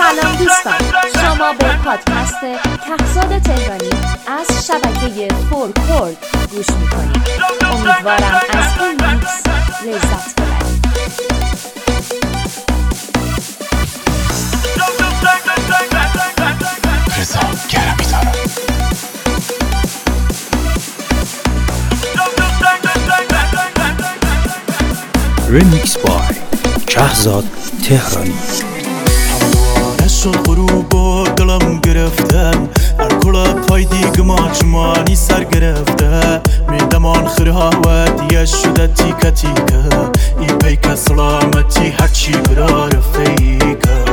سلام دوستان، شما به پادکست کهزاد تهرانی از شبکه فورکورد گوش میکنید. امیدوارم از این میکس لذت ببرید. رضا گرمی دارم. ریمیکس بای کهزاد تهرانی. همواره شد غروب و دلم گرفته، هر کل پای دیگما چمانی سر گرفته. میدمان خرهاوت شده تیکه تیکه، ای پیک سلامتی هرچی برا رفیقه.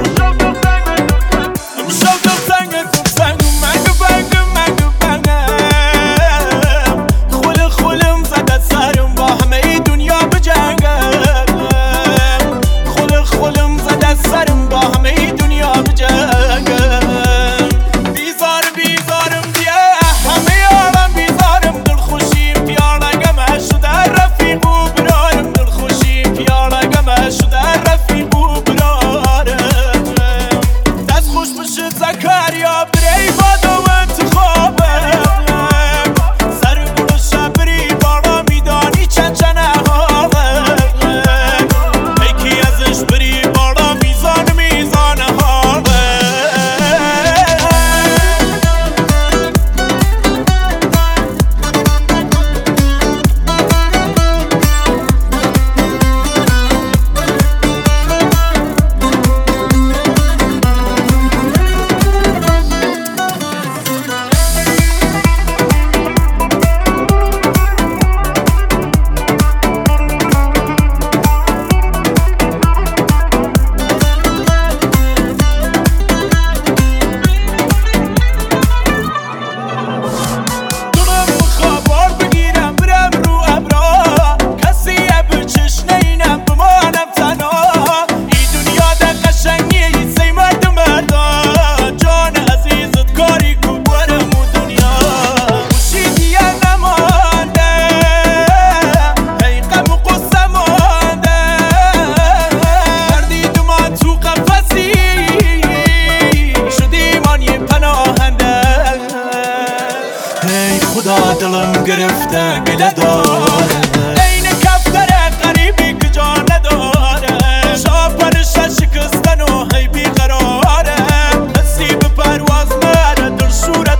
دلم گرفته گله داره، این کفتره غریبی که جا نداره. شاپرش شکستن و هی بیقراره، حسی به پرواز مره دل شوره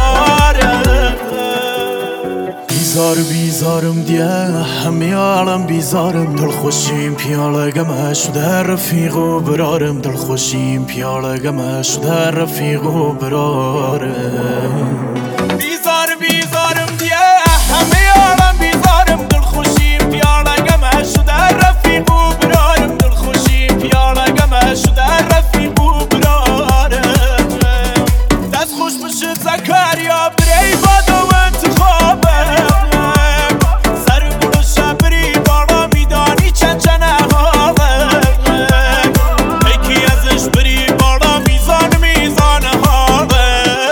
داره. بیزارم دیه همه عالم بیزارم، دل خوشیم پیاله گمه شده رفیق و برارم. دل خوشیم پیاله گمه شده رفیق و برارم. بیزارم دیه همه عالم بیزارم، دل خوشیم پیاله گمه شده رفیق و برارم. دل خوشیم پیاله گمه شده رفیق و برارم. دست خوش بشه زکریا بری باد و انتخابه، سر گل شبری بالا میدانی چند حاله. یکی ازش بری بالا میزان حاله.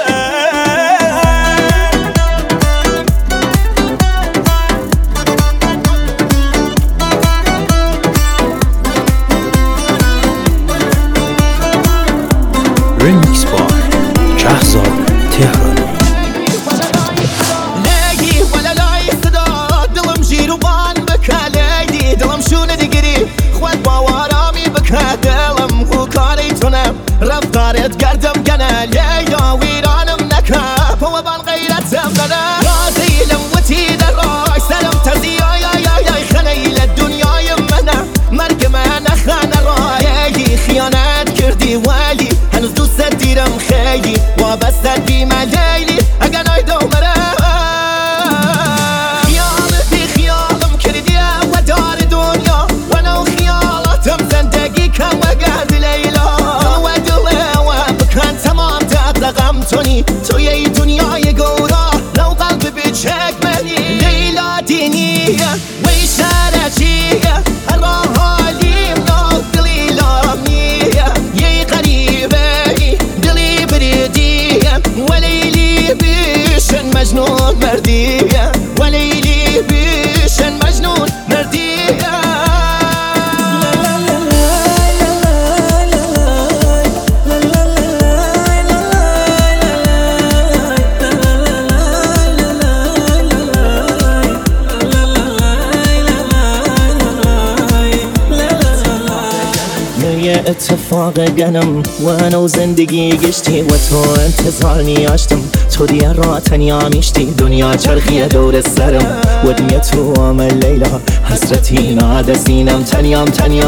ریمیکس بای کهزاد تهرانی. لاقي ولا لاي صدا دلم جيروان بكى ليدي دلم شو ندقري خوات باورامي بكى دلم هو كاريتنا رفتارت قردم قنا ليا ويرانم نكاب هو بالغيرة زمنا راسي لموتي دراي سلم تزي يا خليل الدنيا يمنا مرقم انا خانا راي خيانات كردي والي هنوز دوست دیرم خیلی وابسته بی من لیلی اگه نایدو مرم خیال بی خیالم کردیه و دار دنیا و نو خیالاتم زندگی کم و گرد لیلا و دله و بکن تمام دقدقم تونی توی ای دنیای گورا لو قلب بچک منی لیلا دینیه و اشارتیه هر حالیم نو دلیلامیه یه قریبه وليلي بيشن مجنون مردية وليلي بيشن مجنون مردية اتفاق گنم و انا زندگی گشتی و تو انتظار نیاشتم تو دیگه را تنیا میشتی دنیا چرخیه دور سرم و دیگه تو عمل لیلا حسرتی ناده سینم تنیا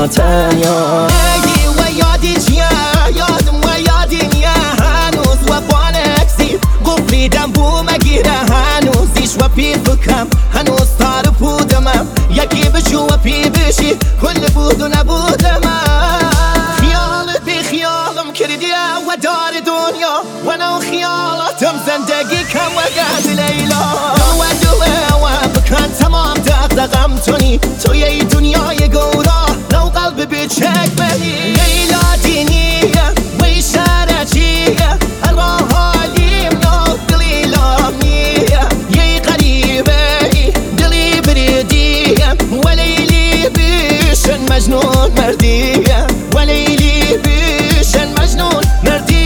یادی و یادی چیه یادم و یادی نیه هنوز و بانکسی گفریدم بو مگیره هنوزیش و پی فکرم هنوز تار پودمم یکی بشو و پی بشی کل بود و نبودم خیالت بی خیالم کردیه و دار دنیا و نو خیالاتم زندگی کم و گرد لیلا دوه و بکن تمام دقدقم تونی توی ای دنیای گورا نو قلب بچک بنی لیلا دینیه و ای شرچیه هر راه حالیم نو دلی لامیه یه قریبه دلی بریدیه و لیلی بیشن مجنون مردیه و لیلی بیشن مجنون مردیه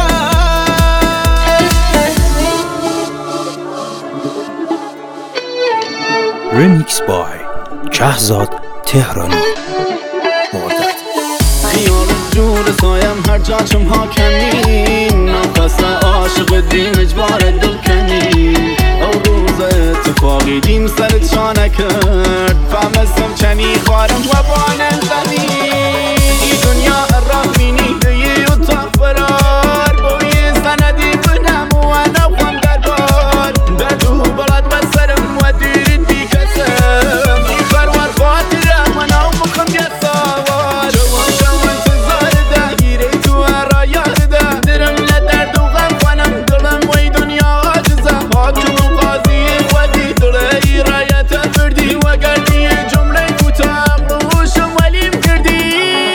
Remix by کهزاد تهرانی. خیال جور سایم هر جا چم حاکمین نفس عاشق دیم اجبار دل کنی او روز اتفاقی دیم سرت شانه کرد فهمستم چنی خارم و بانم زنی ای دنیا رفینی دیگه اتاق فرار بوی سندی کنم و نفهم در بار بدو بلد و سرم و دیرید بی کسم ای خروار خاطرم و نو مخم یه سوار شوان تزار ده گیره تو هر یارده درم لدرد و غم کنم دلم وی دنیا عاجزه حاکم و قاضی خودی دل ایرایت بردی و گردی جمله کوتاه روشم ولیم کردی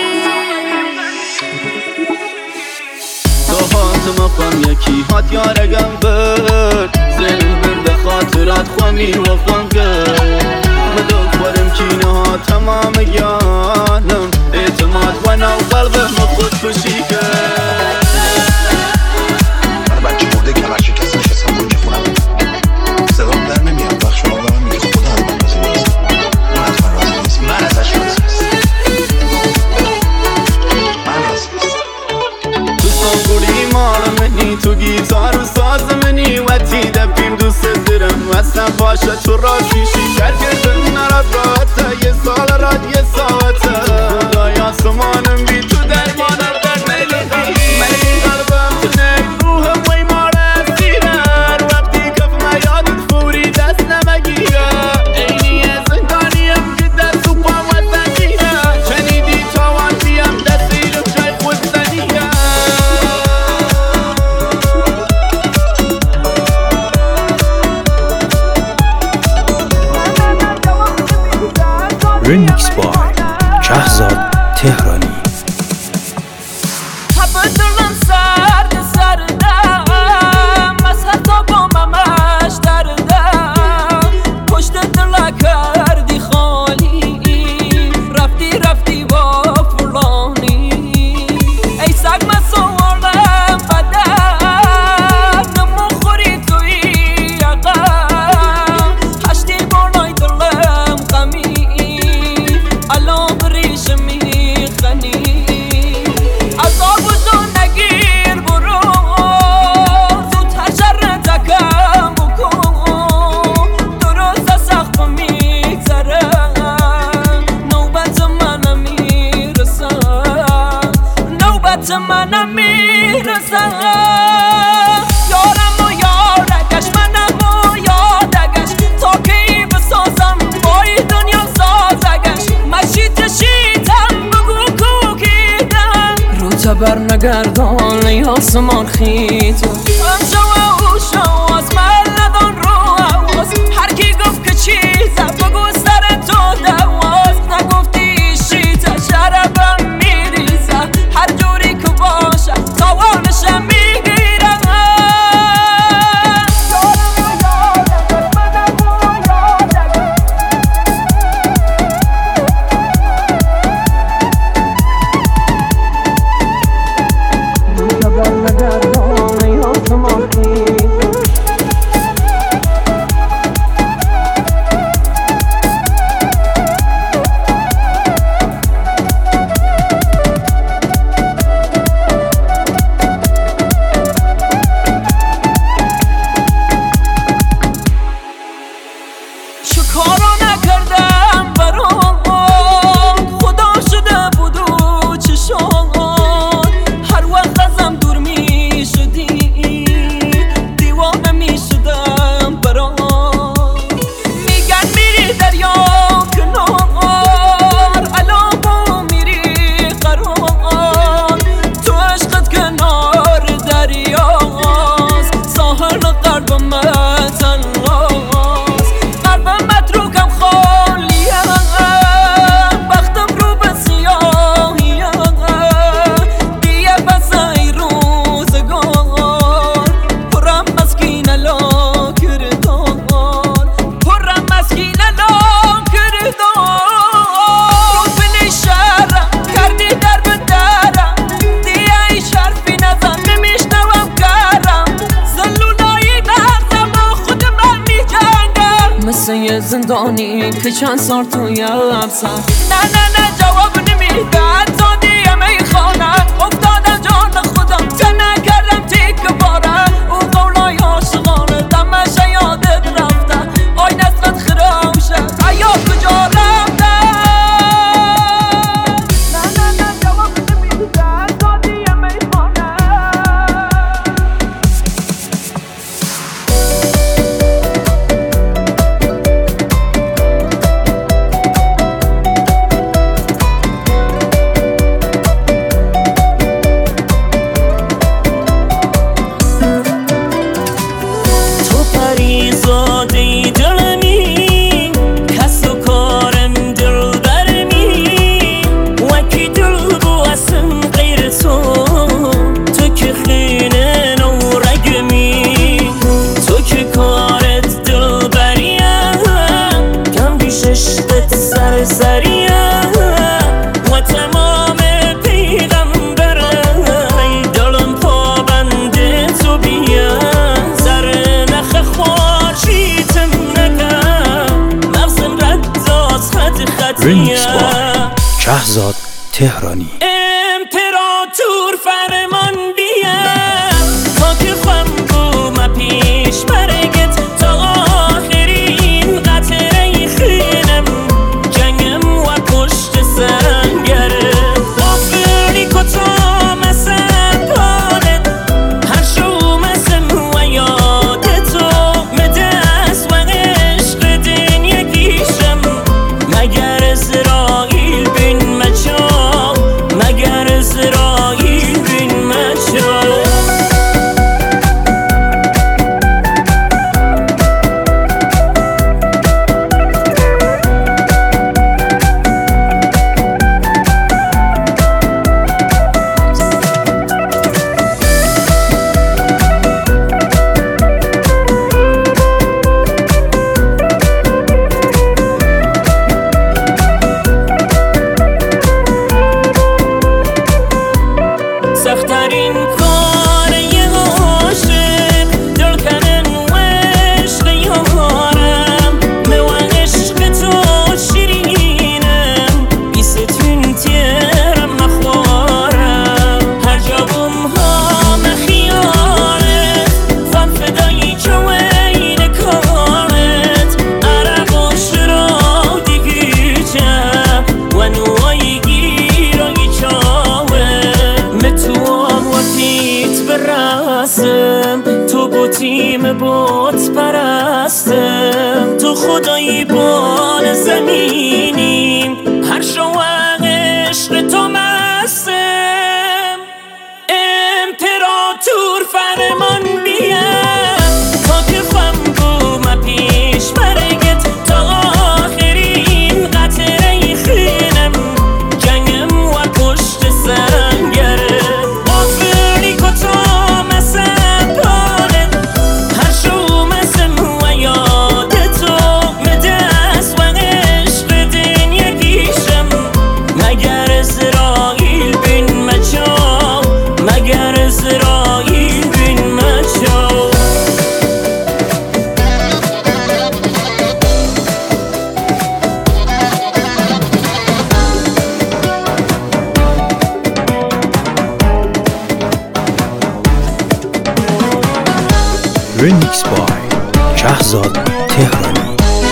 تو هاتم خم یکی هات یارگم برد زنم برده خاطرات خوامی و خم کرد مدل خورم کینه ها تمام گیانم اعتماد و نو قلبم خود کشی کرد من بچه مرده کمر شکست نشستم که خونم صدام در نمیاد وقت شما به من میگه خدا از من راضی نیست اون از من راضی نیست من ازش راضی نیست من راضی نیست تو سانگولی مال منی تو گیتار و ساز منی و تیده بیم دوست دارم اصلا باشه تو راضی شی کرد گردن نرد راحته یه سال راد یه ساعته خدای آسمانم بی تو درمانم در نلیدی من این قلبم تو نی روحم وی مال اسیرن وقتی کفم یادت فوری دست نمگیره اینی زندانیم که دست و پام و زنگیره شنیدی تاوان بیم دست ایرم جای خود زنیه Remix by کهزاد تهرانی. دلم سردم از حتی باممش دردم پشت دل کردی خالی رفتی با فلانی ای سگ من سوالم بدم نمو خوری توی عقم هشتی بالای دلم غمی الان بریش میخنی عذاب تو نگیر برو زودتر شرتکم بکن درست سخت میگذرم نوبت منم میرسم نوبت منم میرسم یارم و یارگش منم و یادگش تا کی بسازم بای دنیا سازگش مشیتم بگو کوکیدم رو تبر نگردان ای آسمان خیتو انشا و اوشا از من ندان رو حواس هر کی گفت که چیزم بگو سر تو دواز نگفتی شیطه شربم میریزه هر جوری که باشه تاوانشم میگیرم زندانی که چند سال توی افسر نه جواب نمیده زادی میخوانه افتادم جان خودم چه نکردم تیک باره او قولای عاشقانه دمشه یادت رفته آی نصرت خراوشه حیا کجا رفته نه جواب نمیده زادی میخوانه رمیکس بای شهزاد تهرانی. امپراتور فرمان بیا تا که خم بوم پیش برگت تا آخرین قطره خینم جنگم و پشت سنگره آفری کتا مسن پانت هر شو مسم و یادتو مدست و عشق دنیا گیشم مگر اسرائیل بین مچا مگر اسرائیل بین مچا سخترین کار یه عاشق دل کنن و عشق یارم و عشق تو شیرینم بیستون تیرم نخوارم هر جا بوم ها مخیارت فن فدایی جوین کارت عرب و شرا دیگیچه و نوایی گیرایی چاوه متوام و پیت برسم تو بوتیم بوت پرستم تو خدایی بال زمینیم هر شوق عشق تو مستم امپراتور فرمان بیا تا که خم بوم پیش برگت تا آخرین قطره خینم جنگم و پشت سنگره آفری کتا مسم پانت هر شو مسم و یادتو مدست و عشق دنیا گیشم مگر اسرائیل بین مچا مگر اسرائیل بین مچا رمیکس بای شهزاد تهرانی.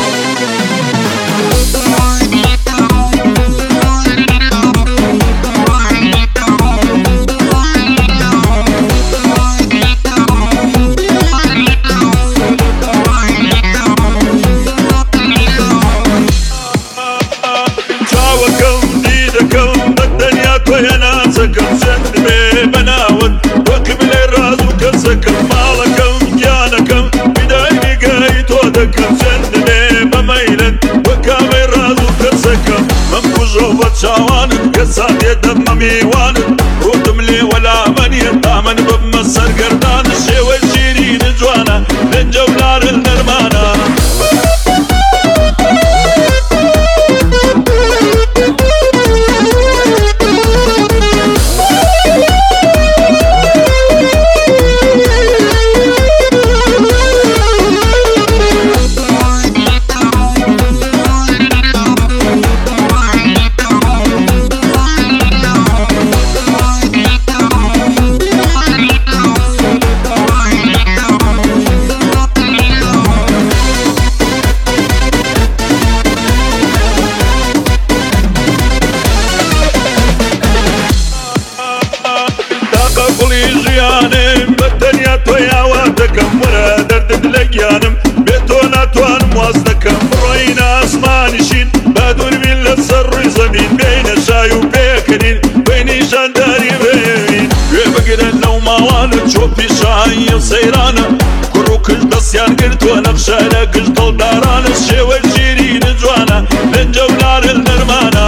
چاوەکەم دیدەکەم بە دەنیا تۆیە نازەکەم زەندمێ بەناوت وەکم لێ ڕاز و کەسەکەم ماڵەکەم گیانەکەم بیدای نیگای تۆ دەکەم زەندمێ بەمەیلت وەکامەی ڕاز و کەسەکەم مەم کوژۆ بە چاوانت کەسا دێدەمە میوانت ڕوتم لێ وەلامەنیە تامەن ببمە سەرگەردان شێوە شیرینە جوانە لەنجە و نارن نەرمانە ژیانم بە تەنیا تۆیاوا دەکەم وەرە دەردت لە گیانم بێ تۆ ناتوانم واز دەکەم بڕۆینە ئاسمانیشین با دووربین لەسەر ڕووی زەمین بێینە شای و پێکەنین بینی ژانداری بێوین گوێ بگرن لەو ماوانە چۆپی شاهی و سەیرانە کوڕ و کش دەستیان گرتووە نەخشە لە گشت دڵدارانە شێوە ژیرینە جوانە لەنجە و نارن نەرمانە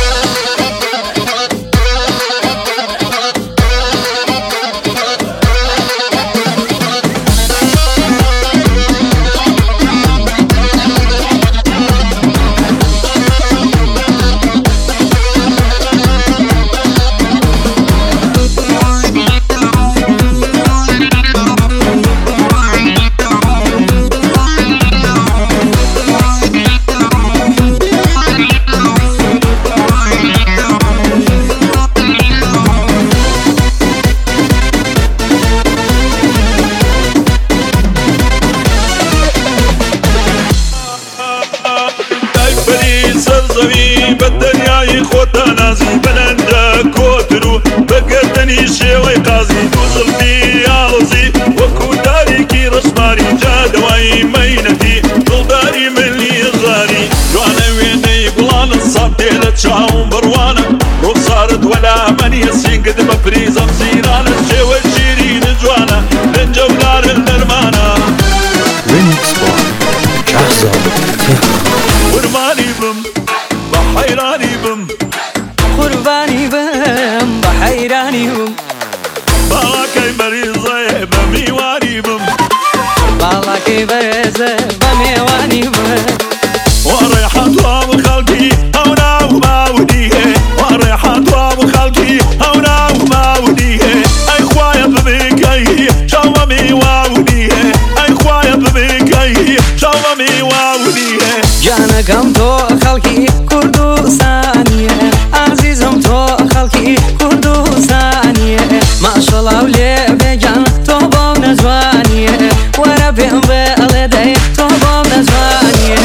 زەوی بە دەریای خۆتە نازی بەلەندە کۆتر و بەگەردەنی شێوەی قازی دوو زڵفی یاڵزی وەکو دارێکی ڕسماری جادەوای مەینەتی دڵداری ملی زاری جوانە وێنەی گوڵانە ساڵتێ لە چاوم بڕوانە ڕوخسارت وەلا ئەمەنیە سینگت بە پریزەم زیرانە شێوە شیرینە جوانە لەنجە و نارن نەرمانە Remix by Shahzad Tehran. قوربانی بم بە حەیرانی بم قوربانی بم بە حەیرانی بم باڵاکەی بەریزەیە بە میوانی بم باڵاکەی بەرێزە بە میوانی بم وەڕێحان توام خەڵکی ئەو ناو ماودی هێ وەڕێحان توام خەڵکی ئەو ناو ماودی هێ ئەی خوایە ببیکەی شەوە میواودی هێ ئەی خوایە ببیکەی شەوە میواودی هێ جانەکەم تۆ خەڵکی کوردستانیە ئازیزم تۆ خەڵکی کوردستانیە ماشەڵاو لێ بێجان تۆ بۆم نەجوانیە وەرە پێم بێڵێ دەی تۆ بۆم نەجوانیە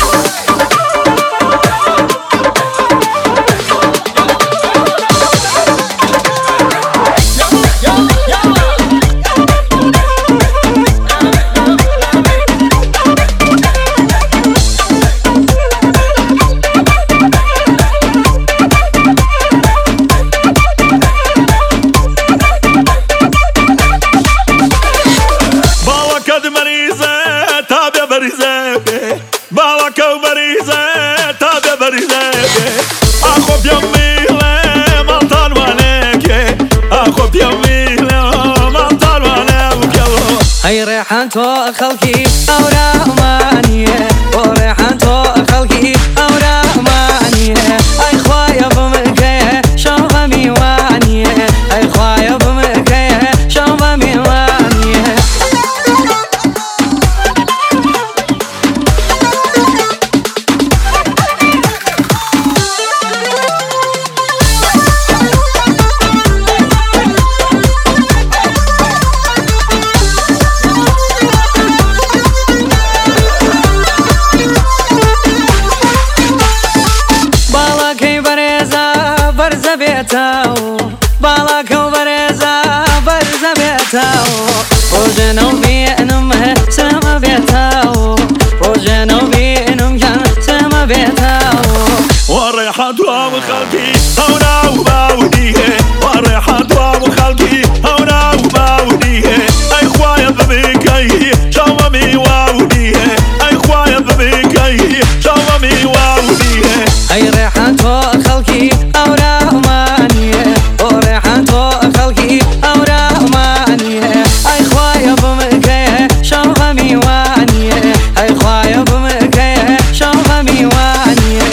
باڵەکە و بەریزە تا بێ بەریزە ئاخۆ پێم میڵێ ماڵتانوانێکێ ئاخۆ پێم میڵێ ماڵتانوانێ بکەوە ئەی ڕێحان تۆ خەڵکی ئەورامانیە بۆ ڕێحان تۆ خەڵکی ئەورامانیە ئەی خوایە بمرکەیە شەو بە میوانیە ئەی خوایە بمرکەیە شەو بە میوانیە باڵاکە و بەرێزە بەرزە بێتەوە ڕۆژێنە و بێنم سەمە بێتەوە ڕۆژێنە و بێنم گیان سەمە بێتەوە وەڕێحان توام خەڵکی ئەو ناو ماودی هێ وەڕێحان توام خەڵکی ئەو ناو ماودی هێ ئەی خوایە ببیکەی شەوە میواودی هێ ئەی خوایە ببیکەی شەوە میواودی هێ ئەی ڕێحان تۆ خەڵکی ئەورامانیە بۆ ڕێحان تۆ خەڵکی ئەورامانیە ئەی خوایە بمرکەیە شەو بە میوانیە ئەی خوایە بمرکەیە شەو بە میوانیە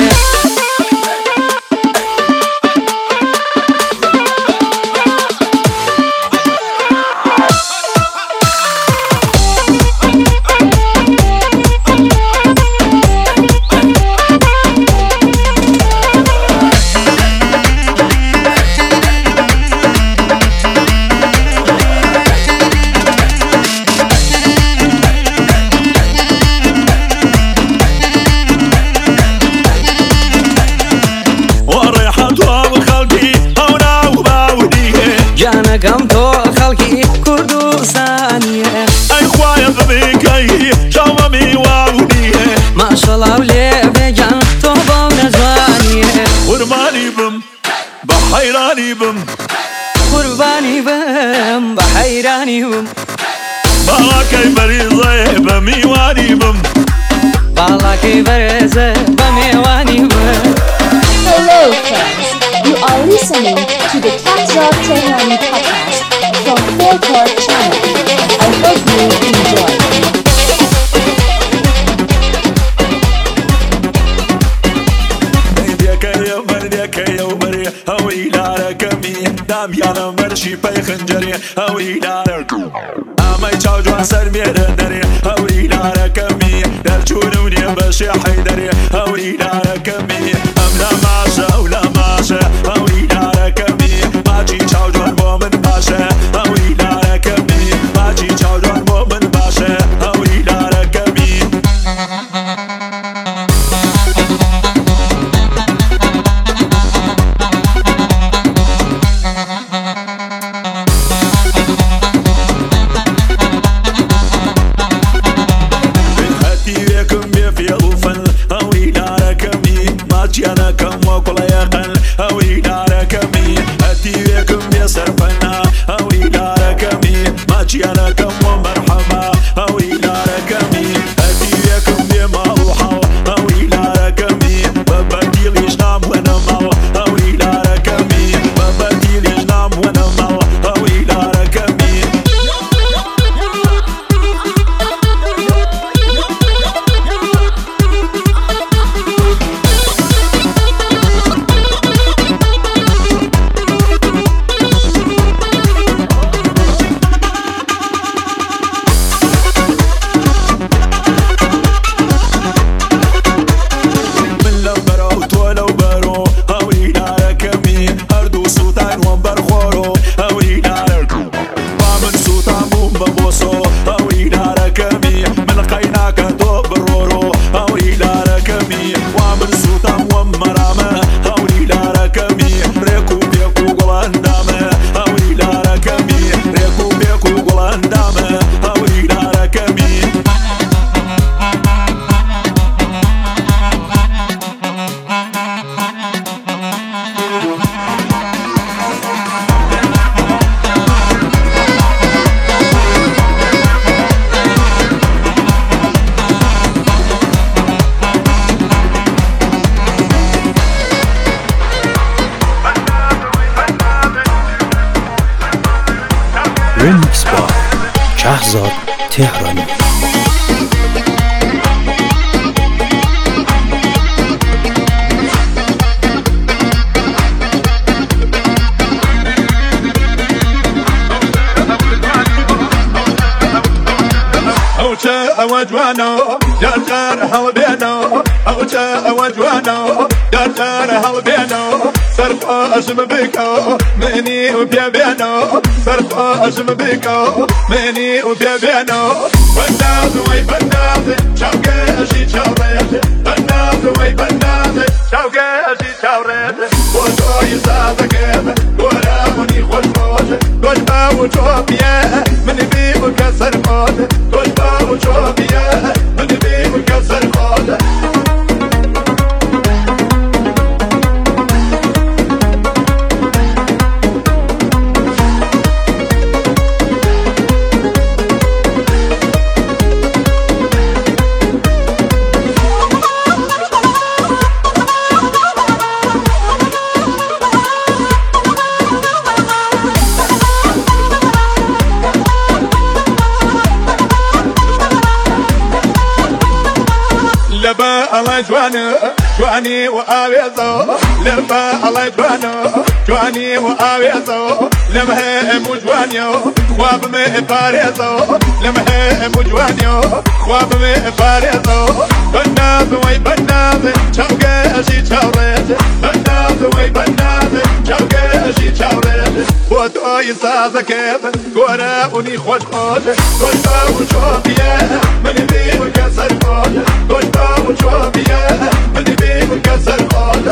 جانەکەم تۆ خلقی کردستانیه ای خواهی ببیگی جوابی وابونیه ماشالله ولی بگم تو با نجوانیه قربانی بم بحیرانی بم قربانی بم بحیرانی بم بالا کی بریزه بمیوانی بم بالا کی بریزه بمیوانی بم. Hello friends, you are listening to the Kapzal Tehrani podcast from 4Court channel. I hope you enjoy. دامیانم مرشی پی خنجری هوی داره امای چاو جوان سر میره داری هوی داره کمی در چونونی بشی حیدری هوی داره کمی ام لماشه و لماشه هوی داره کمی ماچی چاو جوان با من باشه هوی داره کمی ماچی چاو جوان با من باشه هوی داره کمی أنا كم وكل يقل هوي دار كمي أتيكم بسرفنا هوي دار كمي ماشي أنا كم ومرحبا هوي دار كمي أتيكم بمروحة هوي دار كمي ببدي ليش نام وانا مال هوي دار كمي ببدي ليش نام وانا مال هوي دار كمي Remix by Shahzad Tehrani. أوجوانو دار هالبينو أوجوانو دار هالبينو صرف أجم بيكو مني وبيبينو صرف أجم بيكو مني وبيبينو بنات وي بنات شوقي أجي شوريت بنات وي بنات شوقي أجي شوريت وتو يزادك ولا مني خوش موت خوش باوجوبيا مني بي وكسر موت خوش باوجوبيا مني بي وكسر موت لبا الله جواني وآويزو لبا الله جواني وآويزو لمها مجوانيو خواب ما فاريزو لمها مجوانيو خواب ما فاريزو بنات وي بنات شوقي أجي شوريت بنات وي بنات شوقي أجي شوريت وتو يسازكيت قرابوني خوش خوش خوش باوشوبيا من بي وكسر خوش خوش باوشوبيا من بي وكسر خوش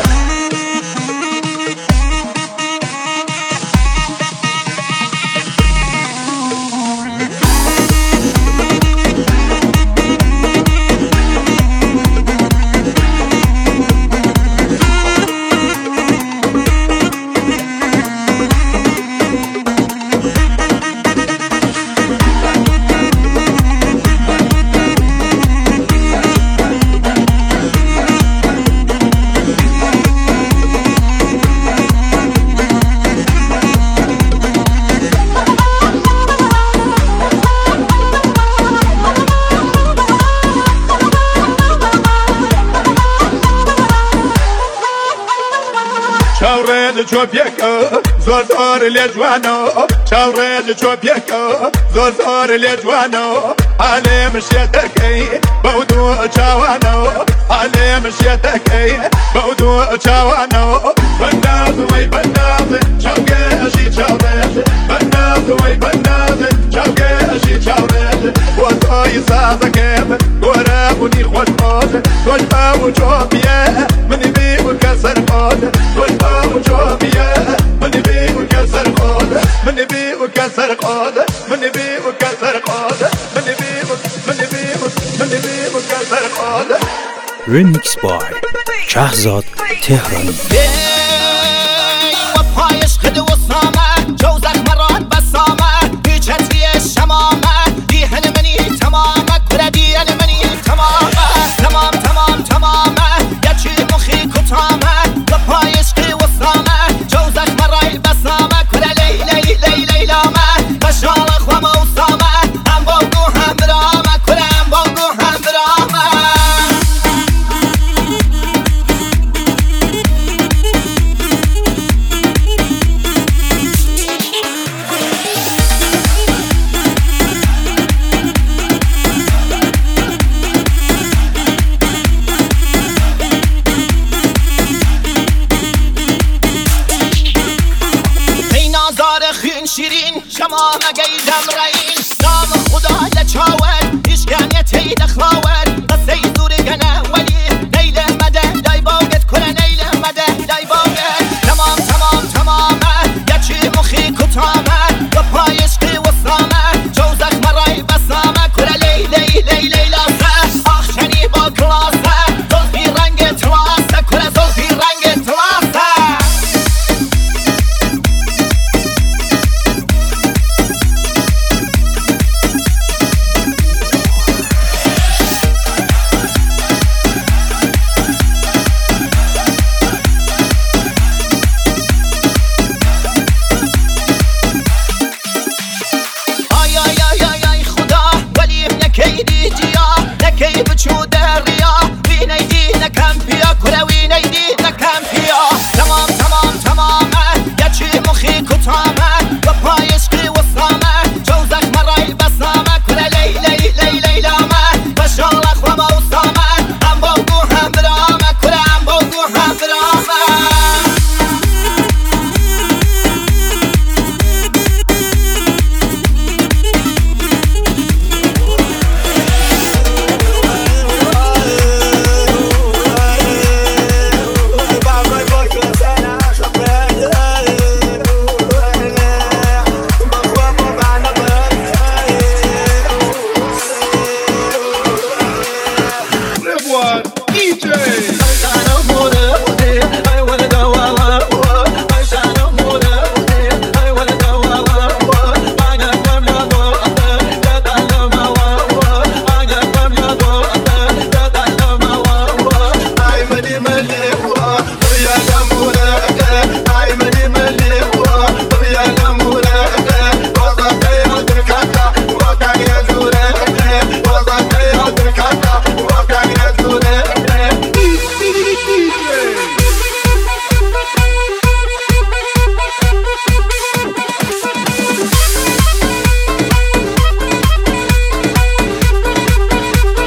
لجوبيكا زور لجوانا شاوري لجوبيكا زور لجوانا علي مشيتكي بودو جوانا علي مشيتكي بودو جوانا بناز وي بناز شوقي اشي شاوري بناز وي بناز شوقي اشي شاوري وطاي سازكيب ورابوني خوشموت كلها وجوبيه من بي وكسر قود كلها وجوبيه من بي وكسر قود من بي وكسر قود من بي وكسر قود من بي وكسر قود Remix by شهزاد تهرانی و پایش خد و سامه جوزک مراد بسامه بیچتری شمامه دیهن منی تمامه کردین منی تمامه تمام تمام تمامه یچی مخی کتامه و پایش خد و سامه جوزک مراد بسامه کرد لیلی لیلامه بشال خوام و سامه هم بانگو هم برامه کرم بانگو هم برامه شیرین شما مگیدم رئین نام خدا لچاود اشکنه تید خلاود قصه زور گنه ولی نیل مده دای باگت کنه نیل مده دای باگت تمام تمام تمامه یچی مخی کتامه و پایش قی و سامه جوزک مرای بسامه کنه لیلی لیلاسه آخشنی با کلاسه زلفی رنگ تلاسه کنه زلفی رنگ تلاسه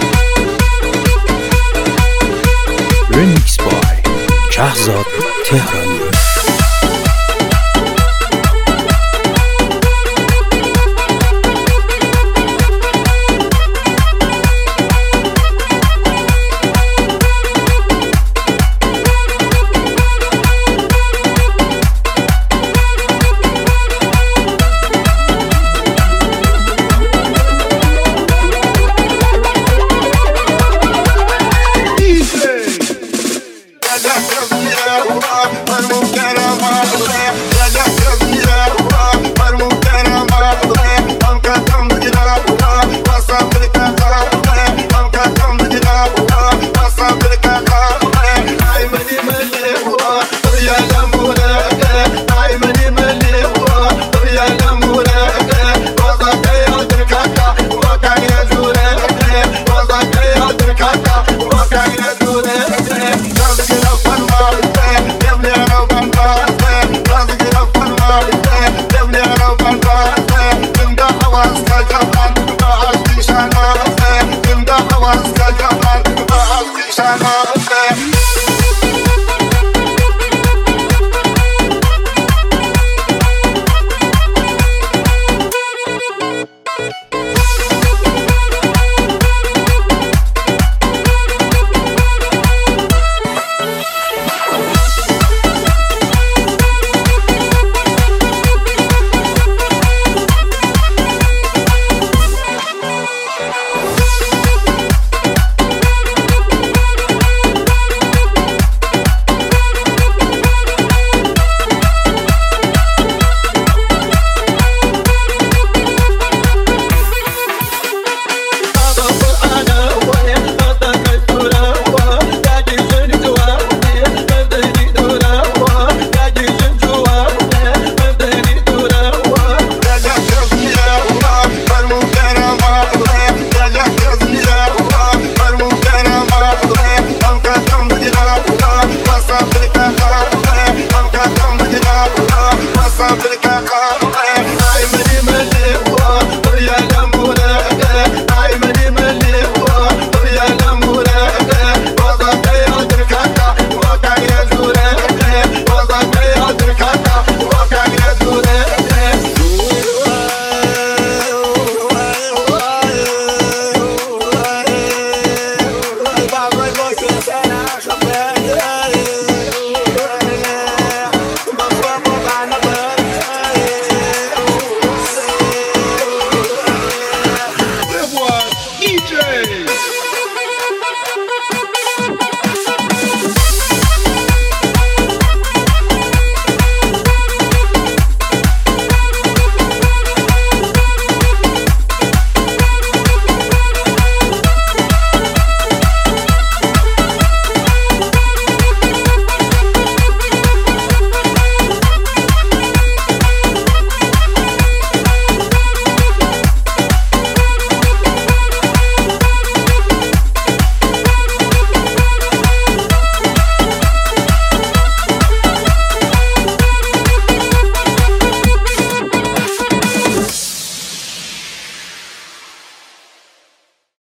Remix by شهزاد تهرانی